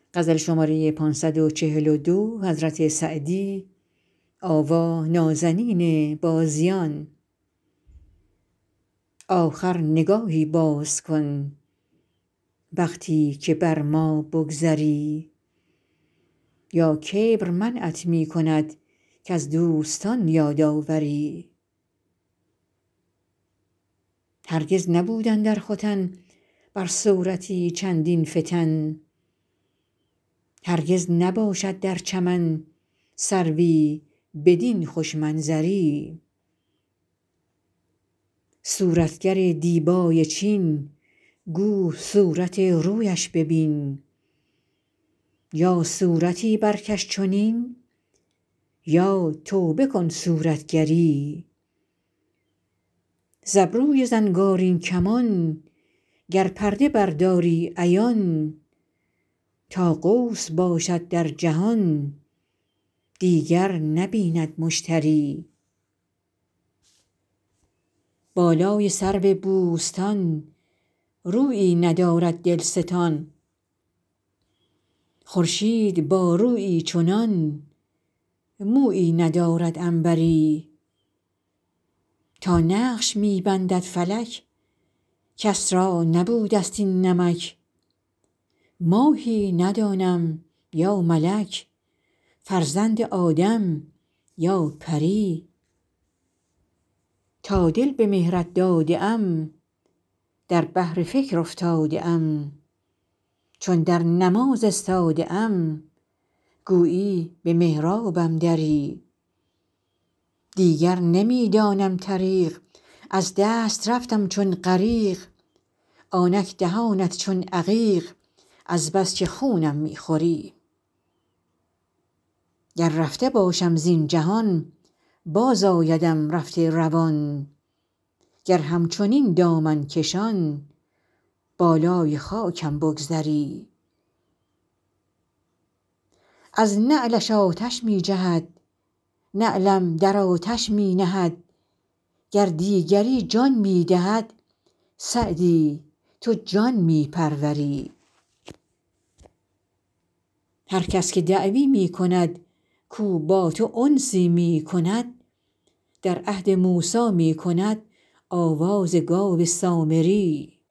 آخر نگاهی باز کن وقتی که بر ما بگذری یا کبر منعت می کند کز دوستان یاد آوری هرگز نبود اندر ختن بر صورتی چندین فتن هرگز نباشد در چمن سروی بدین خوش منظری صورتگر دیبای چین گو صورت رویش ببین یا صورتی برکش چنین یا توبه کن صورتگری ز ابروی زنگارین کمان گر پرده برداری عیان تا قوس باشد در جهان دیگر نبیند مشتری بالای سرو بوستان رویی ندارد دلستان خورشید با رویی چنان مویی ندارد عنبری تا نقش می بندد فلک کس را نبودست این نمک ماهی ندانم یا ملک فرزند آدم یا پری تا دل به مهرت داده ام در بحر فکر افتاده ام چون در نماز استاده ام گویی به محرابم دری دیگر نمی دانم طریق از دست رفتم چون غریق آنک دهانت چون عقیق از بس که خونم می خوری گر رفته باشم زین جهان باز آیدم رفته روان گر همچنین دامن کشان بالای خاکم بگذری از نعلش آتش می جهد نعلم در آتش می نهد گر دیگری جان می دهد سعدی تو جان می پروری هر کس که دعوی می کند کو با تو انسی می کند در عهد موسی می کند آواز گاو سامری